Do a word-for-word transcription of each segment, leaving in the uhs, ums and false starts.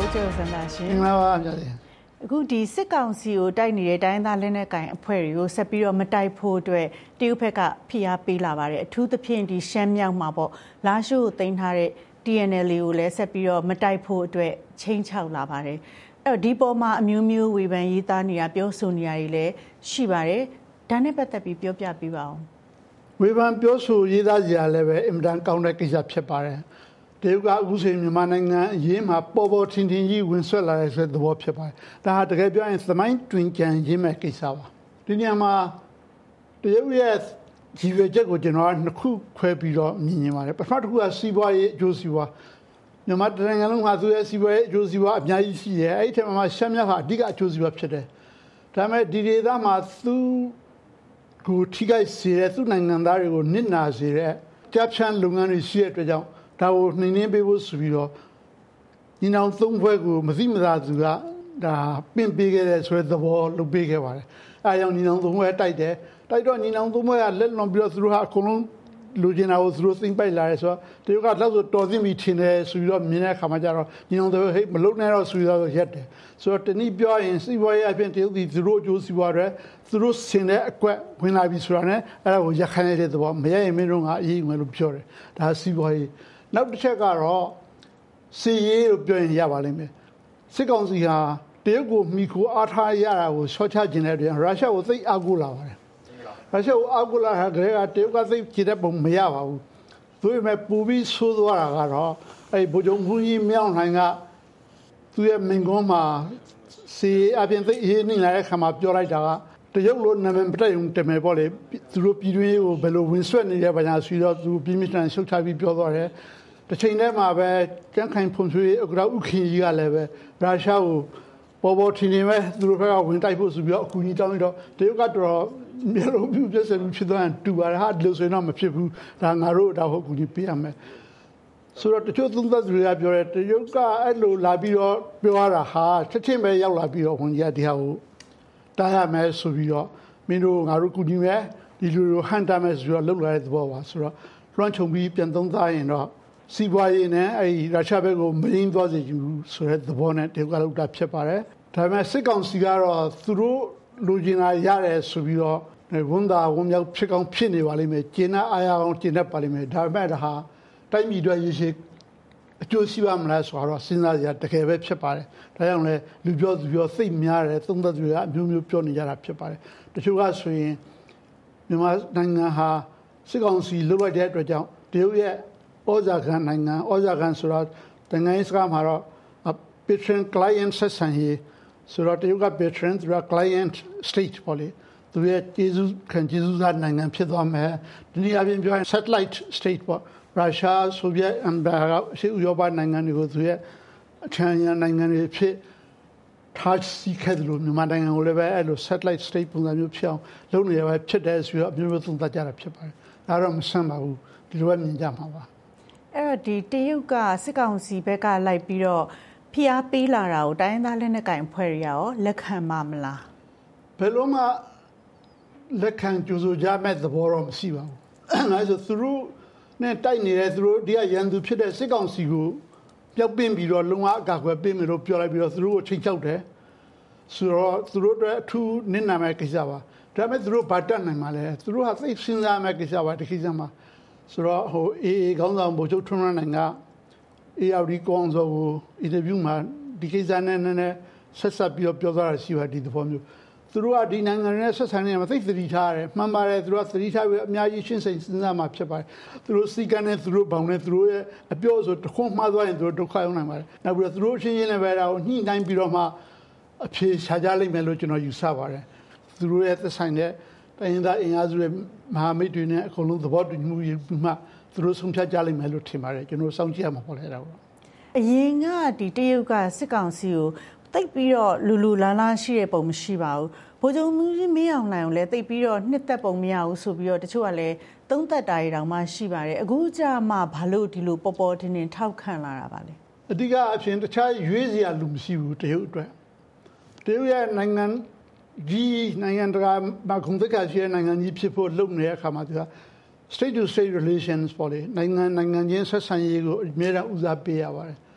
ဦးကျော်စံပါရှင်မင်္ဂလာပါဗျာအခုဒီစစ်ကောင်စီကိုတိုက်နေတဲ့တိုင်းသားလက်နက်ကိုင်အဖွဲ့တွေကိုဆက်ပြီးတော့မတိုက်ဖို့အတွက်တရုတ်ဘက်ကဖိအားပေးလာပါတယ်အထူးသဖြင့်ဒီရှမ်းမြောက်မှာပေါ့လာရှိုးကိုတင်ထားတဲ့ T N L A ကိုလည်းဆက်ပြီးတော့မတိုက်ဖို့အတွက်ချိန်ချောက်လာပါတယ်အဲ့တော့ဒီပေါ်မှာအမျိုးမျိုးဝေဖန်ရေးသားနေတာပြောဆိုနေရတွေလည်းရှိပါတယ်ဒါနဲ့ပတ်သက်ပြီးပြောပြပေးပါအောင်ဝေဖန်ပြောဆိုရေးသားကြရလည်းပဲအင်မတန်ကောင်းတဲ့ကိစ္စဖြစ်ပါတယ်တရုတ်ကအခုဆိုရင်မြန်မာနိုင်ငံအရေးမှာပေါ်ပေါ်ထင်ထင်ကြီးဝင်ဆွဲလာတဲ့ဆိုတဲ့သဘောဖြစ်ပါတယ်ဒါဟာတကယ်ပြောရင်သမိုင်းတွင်ကြံရင်းမဲ့ကိစ္စပါဒီနေရာမှာတရုတ်ရဲ့ကြီးရွယ်ချက်ကိုကျွန်တော်ကနှစ်ခုခွဲပြီးတော့မြင်နေပါတယ်ပထမတစ်ခုကစီးပွားရေးအကျိုးစီးပွားမြန်မာနိုင်ငံလုံးမှာသူရဲ့စီးပွားရေးအကျိုးစီးပွားအများကြီးရှိတယ်အဲ့ဒီထက်မှာရှမ်းမြောက်ဟာအဓိကအကျိုးစီးပွားဖြစ်တယ်ဒါပေမဲ့ဒီဒေသမှာသူကိုထိခိုက်စေတဲ့သူ့နိုင်ငံသားတွေကိုနစ်နာစေတဲ့တပ်ဖြန့်လုပ်ငန်းတွေရှိတဲ့အတွက်ကြောင့်ဒါကိုနှိမ်နှင်းပေးဖို့ဆိုပြီးတော့ညီနောင်သုံးဖွဲ့ကိုမသိမသာသူကဒါပင့်ပေးခဲ့တဲ့ဆိုတဲ့သဘောလုပ်ပေးခဲ့ပါတယ်အဲအကြောင်းညီနောင်သုံးဖွဲ့တိုက်တယ်တိုက်တော့ညီနောင်သုံးဖွဲ့ကလက်လွန်ပြီးတော့သူတို့ဟာအကုန်လုံးလူကျင်တာကိုသူတို့သိမ့်ပိုက်လာတယ်ဆိုတော့တရုတ်ကတော့ဆိုတော်သိပြီထင်တယ်ဆိုပြီးတော့မြင်တဲ့အခါမှာကျတော့ညီနောင်သုံးဖွဲ့ဟိတ်မလုံနဲ့တော့ဆိုပြီးတော့ရက်တယ်ဆိုတော့တနည်းပြောရင်စီးပွားရေးအပြင်တရုတ်ဒီသူတို့အကျိုးစီးပွားတွေသူတို့ဆင်တဲ့အကွက်ဝင်လာပြီဆိုတာနဲ့အဲ့ဒါကိုရခိုင်နေတဲ့သဘောမရရင်မင်းတို့ကအရေးဝင်လို့ပြောတယ်ဒါစီးပွားရေးနောက်တစ်ချက်ကတော့စီရေးလို့ပြောရင်ရပါလိမ့်မယ်စစ်ကောင်စီဟာတရုတ်ကိုမိခိုအားထားရတာကိုရှော့ချခြင်းတဲ့အတွက်ရုရှားကိုသိအားကိုးလာပါတယ်ရုရှားကိုအားကိုးလာတာကတည်းကတရုတ်ကသိကြည့်တဲ့ပုံမရပါဘူးသူ့ရဲ့ပူပြီးဆိုးသွားတာကတော့အဲ့ဗိုလ်ချုပ်မှုကြီးမြောင်းနိုင်ကသူ့ရဲ့မင်ကွန်းမှာစီအပြင်သိရေးနေလာတဲ့ခါမှာပြောလိုက်တာကတရုတ်လိုနာမည်ပတက်ုံတမယ်ပေါ့လေသူတို့ပြည်တွင်းကိုဘယ်လိုဝင်ဆွဲနေလဲဘာညာဆိုတော့သူပြင်းပြထန်ရှုတ်ချပြီးပြောသွားတယ်တစ်ချိန်တည်းမှာပဲကျန်းခိုင်ဖွံ့ဖြိုးရေးဥက္ကဋ္ဌဥက္ကင်ကြီးကလည်းပဲရုရှားကိုပေါ်ပေါ်ထင်ထင်ပဲသူတို့ဘက်ကဝင်တိုက်ဖို့ဆိုပြီးတော့အကူအညီတောင်းပြီးတော့တရုတ်ကတော့မျိုးလုံးပြပြဆက်ဖြစ်သွားတူပါတယ်ဟာဒီလိုဆိုရင်တော့မဖြစ်ဘူးဒါငါတို့ဒါဟုတ်ကူညီပေးရမယ်ဆိုတော့တချို့သုံးသပ်သူတွေကပြောတယ်တရုတ်ကအဲ့လိုလာပြီးတော့ပြောရတာဟာချက်ချင်းပဲရောက်လာပြီးတော့ဝန်ကြီးကဒီဟာကိုတားရမယ်ဆိုပြီးတော့မင်းတို့ငါတို့ကူညီမယ်ဒီလိုလိုဟန်တာမယ်ဆိုတော့လုံလာတဲ့သဘောပါဆိုတော့လွှမ်းခြုံပြီးပြန်သုံးသားရင်တော့စီးပွားရေးနဲ့အဲ့ဒီရုရှားဘက်ကိုမရင်းသွားစေချင်ဘူးဆိုတဲ့သဘောနဲ့တရုတ်ကလုပ်တာဖြစ်ပါတယ်ဒါပေမဲ့စစ်ကောင်စီကတော့သူတို့လူကျင်လာရတယ်ဆိုပြီးတော့ဝန်သားဝန်မြောက်ဖြစ်ကောင်းဖြစ်နေပါလိမ့်မယ်ကျင်းနာအားရအောင်ကျင်းတတ်ပါလိမ့်မယ်ဒါပေမဲ့ဒါဟာတိုင်းပြည်အတွက်ရရှိအကျိုးရှိပါမလားဆိုတော့စဉ်းစားကြတကယ်ပဲဖြစ်ပါတယ်ဒါကြောင့်လဲလူပြောသူပြောစိတ်များတယ်သုံးသက်သူကအမျိုးမျိုးပြောနေကြတာဖြစ်ပါတယ်တချို့ကဆိုရင်မြန်မာနိုင်ငံဟာစစ်ကောင်စီလှုပ်လိုက်တဲ့အတွက်ကြောင့်တရုတ်ရဲ့ဩဇာခံနိုင်ငံဩဇာခံဆိုတော့နိုင်ငံရေးစကားမှာတော့ patron client ဆက်ဆံရေးဆိုတော့တရုတ်က patron သူက client state ပေါ့လေသူရဲ့ကျေးဇူးခံကျေးဇူးသားနိုင်ငံဖြစ်သွားမယ်ဒီနေ့အပြင်ပြောရင် satellite state ပေါ့ရုရှားဆိုဗီယက်အမ်ဘာရှေ့ဥရောပနိုင်ငံတွေကိုသူရဲ့အချမ်းရနိုင်ငံတွေဖြစ်ထားစီခဲ့တယ်လို့မြန်မာနိုင်ငံကိုလည်းပဲအဲ့လို satellite state ပုံစံမျိုးဖြစ်အောင်လုပ်နေရပဲဖြစ်တယ်ဆိုတော့အမျိုးမျိုးသုံးသပ်ကြတာဖြစ်ပါတယ်ဒါတော့မဆန်းပါဘူးဒီလိုပဲမြင်ကြမှာပါအဲ့တော့ဒီတရုတ်ကစစ်ကောင်စီဘက်ကလိုက်ပြီးတော့ဖိအားပေးလာတာကိုတိုင်းသားလက်နက်ကိုင်အဖွဲ့တွေရောလက်ခံမှာမလားဘယ်လိုမှလက်ခံကြိုးစိုးကြမဲ့သဘောတော့မရှိပါဘူးအဲဆိုသူတို့နဲ့တိုက်နေတဲ့သူတို့ဒီကရန်သူဖြစ်တဲ့စစ်ကောင်စီကိုပျောက်ပင်းပြီးတော့လုံဝအကာအကွယ်ပေးမယ်လို့ပြောလိုက်ပြီးတော့သူတို့ကိုချိန်ချောက်တယ်ဆိုတော့သူတို့အတွက်အထူးနစ်နာမဲ့ကိစ္စပါဒါပေမဲ့သူတို့ဗတ်တက်နိုင်မှာလဲသူတို့ဟာသိစဉ်းစားမဲ့ကိစ္စပါဒီကိစ္စမှာဆိုတော့ဟိုအေးအေးခေါင်းဆောင်ဗိုလ်ချုပ်ထွန်းရနိုင်ကအေအာရီကောင်ဆိုကိုအင်တာဗျူးမှာဒီကိစ္စနဲ့နည်းနည်းဆက်ဆက်ပြီးတော့ပြောသွားတာရှိပါဒီသဘောမျိုးသူတို့ကဒီနိုင်ငံနဲ့ဆက်ဆံနေမှာသိသတိထားရတယ်မှန်ပါတယ်သူတို့ကသတိထားပြီးအများကြီးရှင်းစိန်စဉ်းစားမှာဖြစ်ပါတယ်သူတို့စီကံနဲ့သူတို့ဘောင်နဲ့သူတို့ရဲ့အပြောဆိုတခွန်းမှားသွားရင်သူတို့ဒုက္ခရောက်နိုင်ပါတယ်နောက်ပြီးတော့သူတို့ချင်းချင်းလည်းပဲဒါကိုညှိနှိုင်းပြီးတော့မှအဖြေရှာကြလိမ့်မယ်လို့ကျွန်တော်ယူဆပါတယ်သူတို့ရဲ့သက်ဆိုင်တဲ့တိုင်းသားအင်အားစုရဲ့မဟာမိတ်တွေနဲ့အကုန်လုံးသဘောတူညီမှုရပြီးမှသူတို့ဆုံးဖြတ်ကြလိမ့်မယ်လို့ထင်ပါတယ်ကျွန်တော်စောင့်ကြည့်ရမှာပေါ့လေဒါတော့အရင်ကဒီတရုတ်ကစစ်ကောင်စီကိုတိတ်ပြီးတော့လူလူလားလားရှိတဲ့ပုံမရှိပါဘူးဗိုလ်ချုပ်မှုကြီးမင်းအောင်လှိုင်ကိုလည်းတိတ်ပြီးတော့နှစ်သက်ပုံမရဘူးဆိုပြီးတော့တချို့ကလည်းသုံးသက်တာတွေတောင်မှရှိပါတယ်အခုကြမှာဘာလို့ဒီလိုပေါ်ပေါ်ထင်ထင်ထောက်ခံလာတာပါလဲအဓိကအဖြစ်တခြားရွေးစရာလူမရှိဘူးတရုတ်အတွက်တရုတ်ရဲ့နိုင်ငံကြီးနိုင်ငံတကာမှာခုံသက်ခါရှိတဲ့နိုင်ငံကြီးဖြစ်ဖို့လုပ်နေတဲ့အခါမှာသူက state to state relations ပေါ့လေနိုင်ငံနိုင်ငံချင်းဆက်ဆံရေးကိုအများအားဦးစားပေးရပါတယ်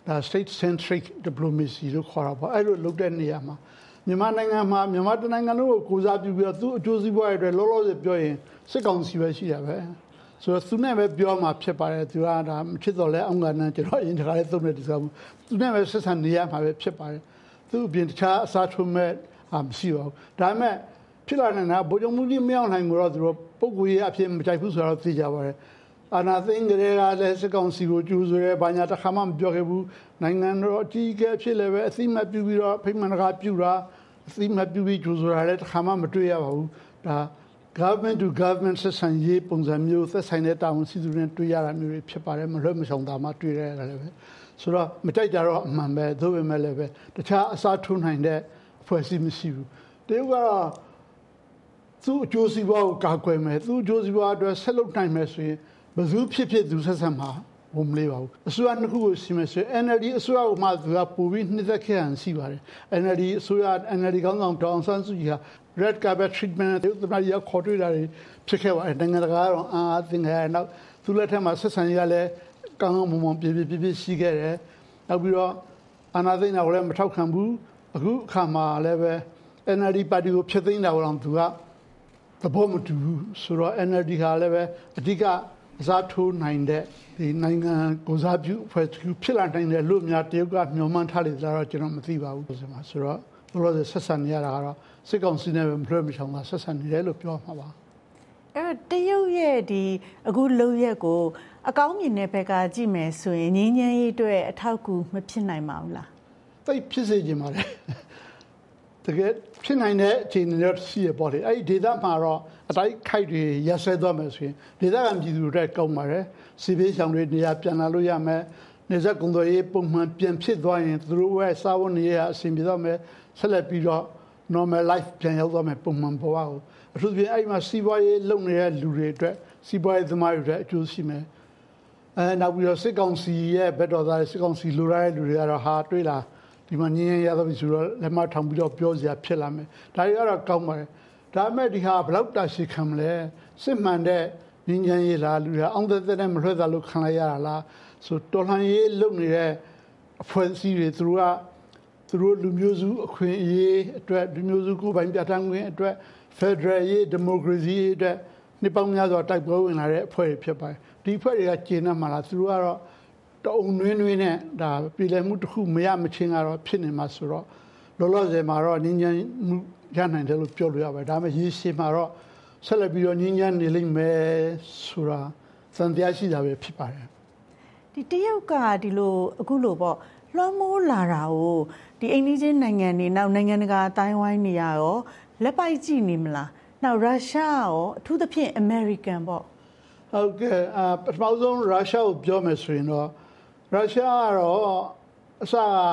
ဒါ state centric diplomacy လို့ခေါ်တာပေါ့အဲ့လိုလုပ်တဲ့နေရာမှာမြန်မာနိုင်ငံမှာမြန်မာတိုင်းနိုင်ငံလုံးကိုကိုစားပြုပြီးတော့သူ့အကျိုးစီးပွားရေးအတွက်လောလောဆယ်ပြောရင်စစ်ကောင်စီပဲရှိတာပဲဆိုတော့သူနဲ့ပဲပြောမှာဖြစ်ပါတယ်သူကဒါမဖြစ်တော့လဲအောင်ကနန်းကျွန်တော်အရင်တခါလေးသုံးတဲ့ဒီစားမှုသူနဲ့ပဲဆက်ဆံနေရမှာပဲဖြစ်ပါတယ်သူအပြင်တခြားအစားထိုးမဲ့အာမရှိပါဘူးဒါပေမဲ့ဖြစ်လာနေတာဗိုလ်ချုပ်မှုကြီးမရောက်နိုင်ဘူးတော့သူတို့ပုဂ္ဂိုလ်ရေးအဖြစ်မကြိုက်ဘူးဆိုတော့သိကြပါတယ်အာနာသိန်းကလေးကလည်းစစ်ကောင်စီကိုကျူးဆိုရဲဘာညာတစ်ခါမှမပြောခဲ့ဘူးနိုင်ငံတော်အကြီးအကဲဖြစ်လည်းပဲအသိမှတ်ပြုပြီးတော့ဖိမှန်တကာပြုတာအသိမှတ်ပြုပြီးကျူးဆိုတာလည်းတစ်ခါမှမတွေ့ရပါဘူးဒါ government to government ဆက်ဆံရေးပုံစံမျိုးသက်ဆိုင်တဲ့တာဝန်ရှိသူတွေတွေ့ရတာမျိုးတွေဖြစ်ပါတယ်မလွတ်မရှောင်တာမှတွေ့ရတာလည်းပဲဆိုတော့မကြိုက်ကြတော့အမှန်ပဲသို့ပေမဲ့လည်းပဲတခြားအစားထိုးနိုင်တဲ့အဖွဲ့အစည်းမရှိဘူးတရုတ်ကတော့သူ့အကျိုးစီးပွားကိုကာကွယ်မယ်သူ့အကျိုးစီးပွားအတွက်ဆက်လုပ်နိုင်မယ်ဆိုရင်ဘယ်သူဖြစ်ဖြစ်သူဆက်ဆံမှာဘုံမလေးပါဘူးအစိုးရနှစ်ခုကိုရှင်းမယ်ဆိုရင် N L D အစိုးရကမှသူကပိုပြီးနှစ်သက်ခဲ့ဟန်ရှိပါတယ် N L D အစိုးရ N L D ကောင်းဆောင်တောင်ဆန်းစုကြည်ဟာ red carpet treatment တွေသူတို့ရောက်ခေါ်တွေ့တာတွေဖြစ်ခဲ့ပါတယ်နိုင်ငံတကာကတော့အာအသင်္ခါရနောက်သူလက်ထက်မှာဆက်ဆံရေးကလည်းကောင်းကောင်းမွန်မွန်ပြပြပြပြရှိခဲ့တယ်နောက်ပြီးတော့အာဏာသိမ်းတာကိုလည်းမထောက်ခံဘူးအခုအခါမှာလည်းပဲ N L D ပါတီကိုဖျက်သိမ်းတာတော့သူကသဘောမတူဘူးဆိုတော့ N L D ဟာလည်းပဲအဓိကအစားထိုးနိုင်တဲ့ဒီနိုင်ငံကိုစားပြုဖွဲ့ဖြစ်လာနိုင်တယ်လို့များတရုတ်ကမျှော်မှန်းထားလေတာတော့ကျွန်တော်မသိပါဘူးဆိုမှာဆိုတော့ဘလို့ဆက်ဆံနေရတာကတော့စစ်ကောင်စီနဲ့ပဲမလွှဲမချောင်တာဆက်ဆံနေတယ်လို့ပြောမှာပါအဲ့တရုတ်ရဲ့ဒီအခုလုံရက်ကိုအကောင်းမြင်တဲ့ဘက်ကကြည့်မယ်ဆိုရင်ငြင်းငြင်းရေးအတွက်အထောက်အကူမဖြစ်နိုင်ပါဘူးလားတိတ်ဖြစ်စေချင်ပါတယ်တကယ်ဖြစ်နိုင်တဲ့အခြေအနေတွေရှိရပေါ့လေအဲ့ဒီဒေသမှာတော့အတိုက်ခိုက်တွေရဆွဲသွားမယ်ဆိုရင်ဒေသခံပြည်သူတွေကောင်းပါတယ်စီးပေးဆောင်တွေနေရာပြန်လာလို့ရမယ်နေဆက်ကုံတော်ရေးပုံမှန်ပြန်ဖြစ်သွားရင်သူတို့ရဲ့စာဝန်တွေအဆင်ပြေသွားမယ်ဆက်လက်ပြီးတော့ normal life ပြန်ရောက်သွားမယ်ပုံမှန်ဘဝကိုအထူးသဖြင့်အဲ့ဒီမှာစီးပွားရေးလုပ်နေတဲ့လူတွေအတွက်စီးပွားရေးသမားတွေအတွက်အကျိုးရှိမယ်အဲနောက်ပြီးတော့စစ်ကောင်စီရဲ့ဘက်တော်သားစစ်ကောင်စီလိုရတဲ့လူတွေကတော့ဟာတွေးလာဒီမှာညင်းရရတော့ဆိုတော့လက်မထောင်ပြီးတော့ပြောစရာဖြစ်လာမယ်ဒါတွေကတော့ကောင်းပါတယ်ဒါပေမဲ့ဒီဟာဘလောက်တာရှိခံမလဲစစ်မှန်တဲ့ညင်းညင်းရေးလားလူတွေအောင်သက်သက်နဲ့မလွှဲတာလို့ခံလိုက်ရတာလားဆိုတော်လှန်ရေးလုပ်နေတဲ့အဖွဲ့အစည်းတွေသူတို့ကသူတို့လူမျိုးစုအခွင့်အရေးအတွက်လူမျိုးစုကိုယ်ပိုင်ပြဋ္ဌာန်းခွင့်အတွက် Federal ရေး Democracy အတွက်နှစ်ပေါင်းများစွာတိုက်ပွဲဝင်လာတဲ့အဖွဲ့တွေဖြစ်ပါတယ်ဒီအဖွဲ့တွေကကျေနပ်မှာလားသူတို့ကတော့တအုံနွင်းနွင်းနဲ့ဒါပြည်လည်မှုတစ်ခုမရမချင်းကတော့ဖြစ်နေမှာဆိုတော့လောလောဆယ်မှာတော့ငင်းငင်းမှုရနိုင်တယ်လို့ပြောလို့ရပါတယ်ဒါပေမဲ့ရေရှည်မှာတော့ဆက်လက်ပြီးတော့ငင်းငင်းနေလိမ့်မယ်ဆိုတာသံတရားရှိတာပဲဖြစ်ပါတယ်ဒီတရုတ်ကဒီလိုအခုလိုပေါ့လွှမ်းမိုးလာတာကိုဒီအိန္ဒိချင်းနိုင်ငံတွေနောက်နိုင်ငံတကာအတိုင်းဝိုင်းနေရရောလက်ပိုက်ကြည့်နေမလားနောက်ရုရှားရောအထူးသဖြင့်အမေရိကန်ပေါ့ဟုတ်ကဲ့အပထမဆုံးရုရှားကိုပြောမယ်ဆိုရင်တော့ရုရှားကတော့အစ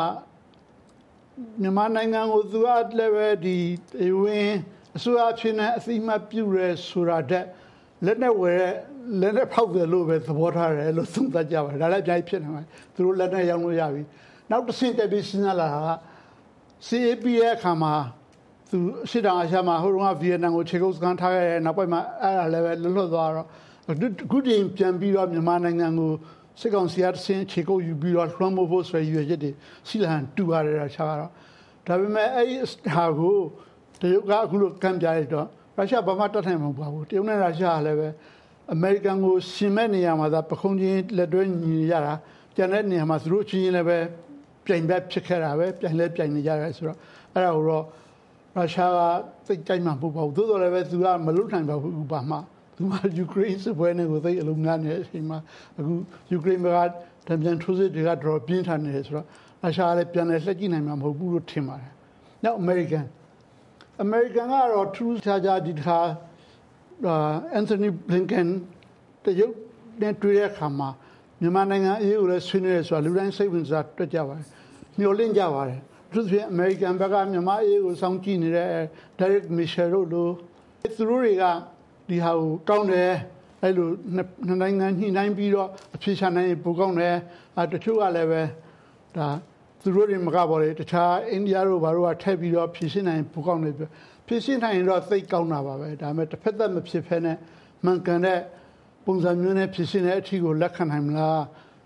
မြန်မာနိုင်ငံကိုသူကလည်းပဲဒီဝင်အစိုးရဖြစ်နေအသိမှတ်ပြုရဲဆိုတာတဲ့လက်နဲ့ဝယ်လက်နဲ့ဖောက်တယ်လို့ပဲသဘောထားတယ်လို့သုံးသပ်ကြပါတယ်ဒါလည်းအပြိုင်ဖြစ်နေမှာသူတို့လက်နဲ့ရောင်းလို့ရပြီနောက်တစ်ဆင့်တက်ပြီးစဉ်းစားလာတာက C A P ရဲ့အခါမှာသူရှစ်တောင်အာရှမှာဟိုတုန်းကဗီယက်နမ်ကိုခြေကုပ်စကန်ထားခဲ့တဲ့နောက်ပိုင်းမှာအဲ့ဒါလည်းပဲလွတ်လွတ်သွားတော့အခုတည်းပြန်ပြီးတော့မြန်မာနိုင်ငံကိုစစ်ကောင်စီကဆင်းခြေကုပ်ယူပြီးတော့လွှမ်းမိုးဖို့ဆိုရည်ရွယ်ချက်တွေစီလန်တူရတယ်ရုရှားကတော့ဒါပေမဲ့အဲ့ဒီဟာကိုတရုတ်ကအခုလိုကန့်ပြလိုက်တော့ရုရှားဘာမှတတ်နိုင်မှာမဟုတ်ပါဘူးတရုတ်နဲ့ရုရှားကလည်းပဲအမေရိကန်ကိုရှင်မဲ့နေရမှာသာပခုံးချင်းလက်တွဲညီရတာကျန်တဲ့နေရာမှာသူတို့ချင်းချင်းလည်းပဲပြိုင်ဘက်ဖြစ်ခဲ့တာပဲပြိုင်လဲပြိုင်နေကြတယ်ဆိုတော့အဲ့ဒါကိုတော့ရုရှားကသိကြိုက်မှမဟုတ်ပါဘူးသို့တော်လည်းပဲသူကမလွတ်နိုင်ပါဘူးဘာမှသူကယူကရိန်းစစ်ပွဲနဲ့ကိုသိအလုံးများနေတဲ့အချိန်မှာအခုယူကရိန်းဘက်ကတံပြန်ထိုးစစ်တွေကတော်ပြင်းထန်နေတယ်ဆိုတော့ရုရှားကလည်းပြန်လဲလက်ကြည့်နိုင်မှာမဟုတ်ဘူးလို့ထင်ပါတယ်။နောက်အမေရိကန်အမေရိကန်ကတော့ထူးခြားခြားဒီတစ်ခါအန်ထိုနီဘလင်ကန်တရုတ်နဲ့တွေ့တဲ့အခါမှာမြန်မာနိုင်ငံအရေးကိုလည်းဆွေးနွေးရဆိုတာလူတိုင်းစိတ်ဝင်စားတွေ့ကြပါတယ်။မျှော်လင့်ကြပါတယ်။သူတို့အမေရိကန်ဘက်ကမြန်မာအရေးကိုစောင့်ကြည့်နေတဲ့ Derek Mitchell တို့လိုသူတို့တွေကဒီဟာကိုကောင်းတယ်အဲ့လိုနှစ်နိုင်ငံညှိနှိုင်းပြီးတော့အဖြေရှာနိုင်ပိုကောင်းတယ်အဲတချို့ကလည်းပဲဒါသူတို့တွေမကပါလေတခြားအိန္ဒိယတို့ဘာလို့ကထည့်ပြီးတော့ဖြည့်ရှင်းနိုင်ပိုကောင်းတယ်ပြဖြည့်ရှင်းနိုင်ရင်တော့သိကောင်းတာပါပဲဒါပေမဲ့တစ်ဖက်သက်မဖြစ်ဖဲနဲ့မှန်ကန်တဲ့ပုံစံမျိုးနဲ့ဖြည့်ရှင်းတဲ့အထီကိုလက်ခံနိုင်မလား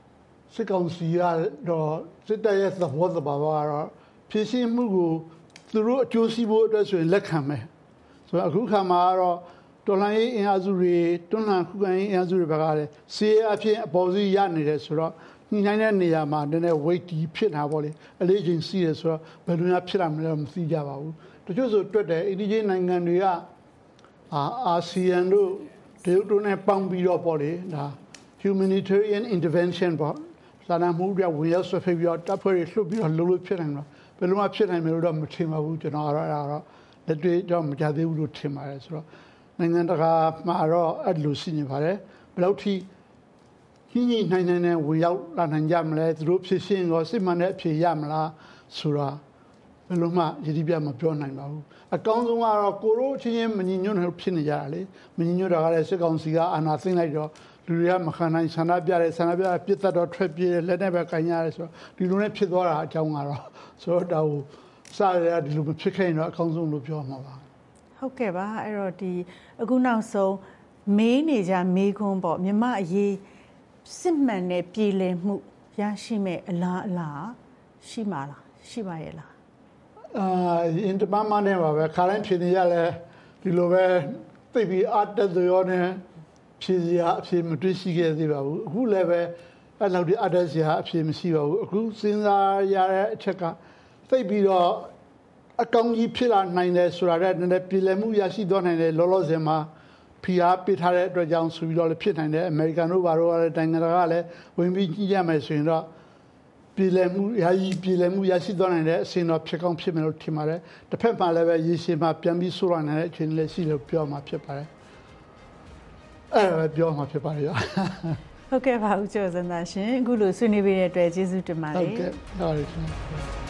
စစ်ကောင်စီကတော့စစ်တပ်ရဲ့သဘောသဘာဝကတော့ဖြည့်ရှင်းမှုကိုသူတို့အကျိုးစီးဖို့အတွက်ဆိုရင်လက်ခံမယ်ဆိုတော့အခုခါမှာကတော့တော်လှန်ရေးအင်အားစုတွေတွန်းလှန်ခုခံရေးအင်အားစုတွေဘက်ကလည်းစီးရဲအဖြစ်အပေါ်စီးရနေတယ်ဆိုတော့ညှိနှိုင်းတဲ့နေရာမှာနည်းနည်း weight တီးဖြစ်တာပေါ့လေအလေးချိန်စီးတယ်ဆိုတော့ဘယ်လိုများဖြစ်လာမလဲမသိကြပါဘူးတချို့ဆိုတွက်တယ်အင်ဒီဂျီနိုင်ငံတွေကအာအာဆီယံတို့တရုတ်တို့နဲ့ပေါင်းပြီးတော့ပေါ့လေဒါ humanitarian intervention ပေါ့စာနာမှုပြဝင်ရောက်ဆွေးပြီးတော့တပ်ဖွဲ့တွေလှုပ်ပြီးတော့လှုပ်လို့ဖြစ်နိုင်မှာဘယ်လိုမှဖြစ်နိုင်မယ်လို့တော့မထင်ပါဘူးကျွန်တော်ကတော့အဲ့ဒါတော့လက်တွေ့တော့မကြသေးဘူးလို့ထင်ပါတယ်ဆိုတော့နိုင်ငံတကာမှာတော့အဲ့လိုရှိနေပါတယ်ဘယ်လောက်ထိကြီးကြီးနိုင်နိုင်နဲ့ဝင်ရောက်လာနိုင်ကြမလဲသူတို့ဖြစ်ရှင်းရောစစ်မှန်တဲ့အဖြေရမလားဆိုတာဘယ်လိုမှရည်ရည်ပြမပြောနိုင်ပါဘူးအကောင်းဆုံးကတော့ကိုရိုးချင်းချင်းမညီညွတ်ဖြစ်နေကြတာလေမညီညွတ်တာကလည်းစစ်ကောင်စီကအာဏာသိမ်းလိုက်တော့လူတွေကမခံနိုင်ဆန္ဒပြတယ်ဆန္ဒပြပြစ်သက်တော့ထွက်ပြေးတယ်လက်နဲ့ပဲကန်ရတယ်ဆိုတော့ဒီလိုနဲ့ဖြစ်သွားတာအကြောင်းကတော့ဆိုတော့ဒါကိုစရတဲ့ဒီလိုမဖြစ်ခဲ့ရင်တော့အကောင်းဆုံးလို့ပြောမှာပါဟုတ်ကဲ့ပါအဲ့တော့ဒီအခုနောက်ဆုံးမေးနေကြမေးခွန်းပေါ့မြမအရေးစစ်မှန်တဲ့ပြည်လည်မှုရရှိမဲ့အလားအလာရှိမှာလားရှိပါရဲ့လားအာအင်တမမနဲ့ပါပဲခါတိုင်းဖြစ်နေရလဲဒီလိုပဲသိပြီးအတ်တဲ့ရောနဲ့ဖြည့်စရာအဖြစ်မတွေ့ရှိခဲ့သေးပါဘူးအခုလည်းပဲအဲ့လောက်ဒီအတ်တဲ့စရာအဖြစ်မရှိပါဘူးအခုစဉ်းစားရတဲ့အချက်ကသိပြီးတော့အကောင်းကြီးဖြစ်လာနိုင်တယ်ဆိုတာတဲ့နည်းနည်းပြည်လည်မှုရရှိသွားနိုင်တယ်လောလောဆယ်မှာဖိအားပေးထားတဲ့အတွက်ကြောင့်ဆိုပြီးတော့လည်းဖြစ်နိုင်တယ်အမေရိကန်တို့ဘာလို့လဲနိုင်ငံတကာကလည်းဝင်ပြီးကြည့်ရမယ်ဆိုရင်တော့ပြည်လည်မှုရာကြီးပြည်လည်မှုရရှိသွားနိုင်တဲ့အစဉ်တော့ဖြစ်ကောင်းဖြစ်မယ်လို့ထင်ပါတယ်တစ်ဖက်မှာလည်းပဲရေရှည်မှာပြန်ပြီးဆိုးရနိုင်တဲ့အခြေအနေလည်းရှိလို့ပြောမှာဖြစ်ပါတယ်အဲ့ဒါပြောမှာဖြစ်ပါတယ်ဟုတ်ကဲ့ပါဦးကျော်စံသာရှင်အခုလိုဆွေးနွေးပေးတဲ့အတွက်ကျေးဇူးတင်ပါတယ်ဟုတ်ကဲ့ဟုတ်ပါတယ်